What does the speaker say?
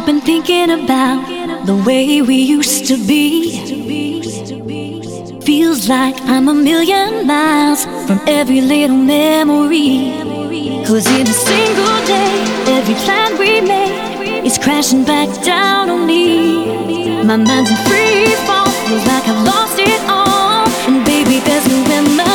I've been thinking about the way we used to be. Feels like I'm a million miles from every little memory. 'Cause in a single day, every plan we made is crashing back down on me. My mind's in free fall, feels like I've lost it all. And baby, there's no remedy.